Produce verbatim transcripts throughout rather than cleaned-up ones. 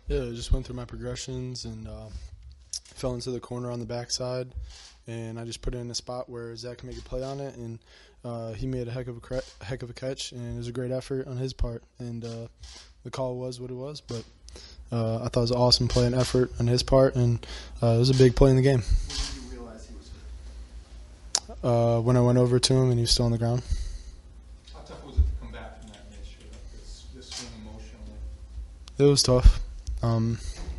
Yeah, I just went through my progressions and uh, fell into the corner on the backside, and I just put it in a spot where Zach can make a play on it, and uh, he made a heck of a cre- heck of a catch, and it was a great effort on his part, and uh, the call was what it was, but uh, I thought it was an awesome play and effort on his part, and uh, it was a big play in the game. When did you realize he was hurt? Uh, when I went over to him and he was still on the ground. How tough was it to come back from that miss? You're like this, this swing emotionally. It was tough. Um,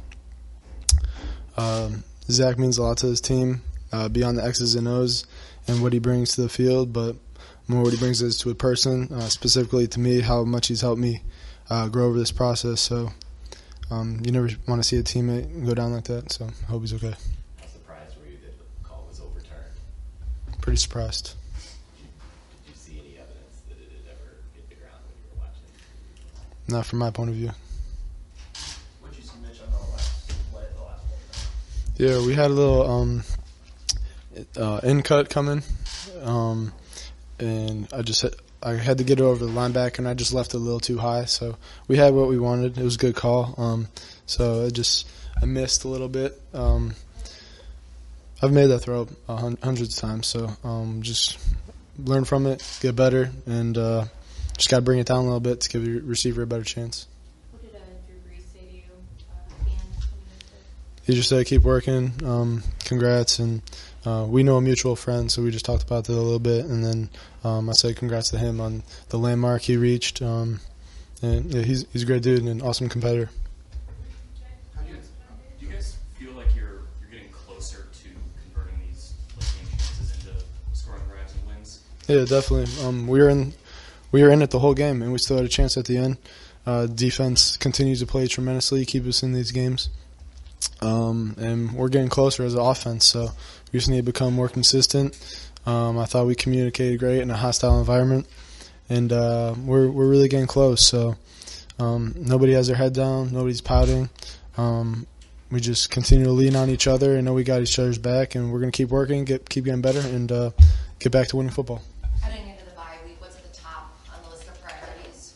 um, Zach means a lot to his team, uh, beyond the X's and O's and what he brings to the field, but more what he brings is to a person, uh, specifically to me, how much he's helped me uh, grow over this process. So um, you never want to see a teammate go down like that, so I hope he's okay. How surprised were you that the call was overturned? Pretty surprised. Did you see any evidence that it had ever hit the ground when you were watching? Not from my point of view. What did you see Mitch on the last play, the last play? Yeah, we had a little um, uh, in cut coming, um, and I just had, I had to get it over the linebacker, and I just left it a little too high. So we had what we wanted. It was a good call. Um, so I just I missed a little bit. Um, I've made that throw uh, hun- hundreds of times, so um, just learn from it, get better, and uh, just got to bring it down a little bit to give the receiver a better chance. What did uh, Drew Brees say to you uh, at the end? He just said, keep working, um, congrats, and uh, we know a mutual friend, so we just talked about that a little bit, and then um, I said congrats to him on the landmark he reached, um, and yeah, he's he's a great dude and an awesome competitor. How do you, do you guys feel like you're you're getting closer to converting these late game chances into scoring drives and wins? Yeah, definitely. Um, we were in we were in it the whole game, and we still had a chance at the end. Uh, defense continues to play tremendously, keep us in these games. Um, and we're getting closer as an offense, so we just need to become more consistent. Um, I thought we communicated great in a hostile environment, and uh, we're we're really getting close. So um, nobody has their head down, nobody's pouting. Um, we just continue to lean on each other and know we got each other's back, and we're going to keep working, get keep getting better, and uh, get back to winning football. Heading into the bye week, what's at the top on the list of priorities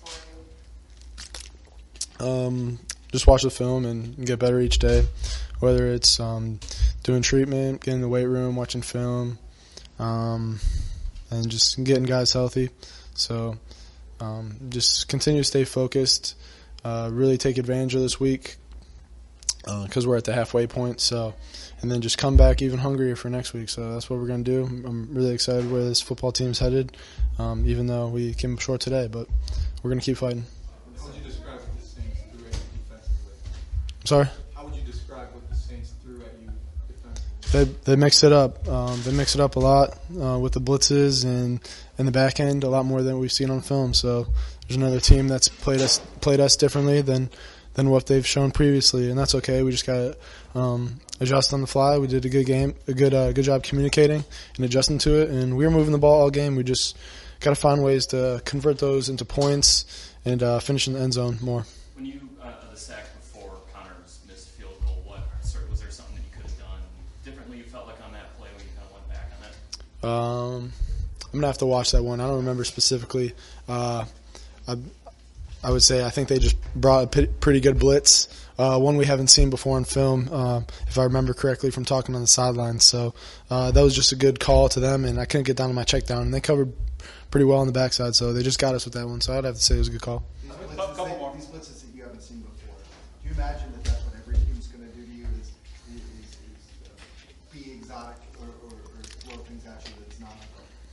for you? Um, just watch the film and get better each day, whether it's um, doing treatment, getting in the weight room, watching film, um, and just getting guys healthy. So um, just continue to stay focused, uh, really take advantage of this week because uh, we're at the halfway point. So, and then just come back even hungrier for next week. So that's what we're going to do. I'm really excited where this football team's headed, um, even though we came up short today, but we're going to keep fighting. How would you describe what the Saints threw at you defensively? Sorry? How would you describe what the Saints threw at you defensively? They they mix it up. Um, they mix it up a lot uh, with the blitzes and in the back end, a lot more than we've seen on film. So there's another team that's played us played us differently than than what they've shown previously, and that's okay. We just got to um, adjust on the fly. We did a good game, a good uh, good job communicating and adjusting to it, and we were moving the ball all game. We just got to find ways to convert those into points and uh, finish in the end zone more. When you uh, the sack before Connor's missed field goal, what sort was there something that you could have done differently? You felt like on that play when you kind of went back on it. Um, I'm gonna have to watch that one. I don't remember specifically. Uh, I, I would say I think they just brought a p- pretty good blitz, uh, one we haven't seen before in film, uh, if I remember correctly from talking on the sidelines. So uh, that was just a good call to them, and I couldn't get down to my check down, and they covered pretty well on the backside, so they just got us with that one. So I'd have to say it was a good call. These Couple blitzes, that, more. these blitzes that you haven't seen before. Do you imagine that that's what every team's going to do to you? Is is, is, is uh, be exotic or, or, or throw things at you that's not?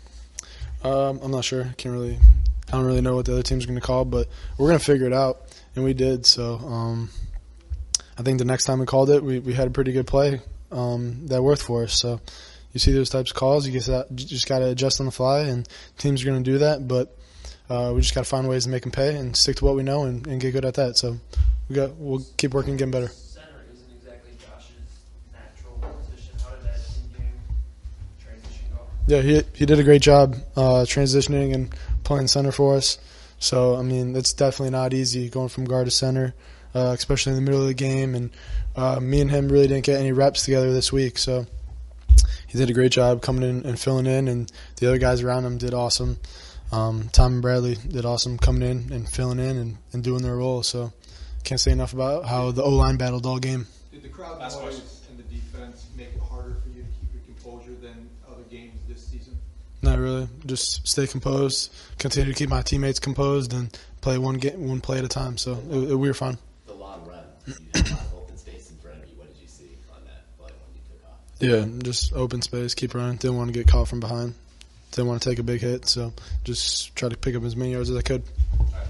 Um, I'm not sure. Can't really. I don't really know what the other team's going to call, but we're going to figure it out, and we did. So um, I think the next time we called it, we, we had a pretty good play um, that worked for us. So you see those types of calls, you just, you just got to adjust on the fly, and teams are going to do that. But uh, we just got to find ways to make them pay and stick to what we know and, and get good at that. So we got we'll keep working, getting better. Center isn't exactly Josh's natural position. How did that in-game transition go? Yeah, he he did a great job uh, transitioning and playing center for us. So, I mean, it's definitely not easy going from guard to center, uh, especially in the middle of the game. And uh, me and him really didn't get any reps together this week. So he did a great job coming in and filling in, and the other guys around him did awesome. Um, Tom and Bradley did awesome coming in and filling in and, and doing their role. So can't say enough about how the O-line battled all game. Did the crowd Last noise question. and the defense make it harder for you to keep your composure than other games this season? Not really. Just stay composed, continue to keep my teammates composed, and play one game, one play at a time. So it, it, we were fine. The long run, you had a lot of open space in front of you. What did you see on that play when you took off? Yeah, just open space, keep running. Didn't want to get caught from behind. Didn't want to take a big hit, so just try to pick up as many yards as I could. All right.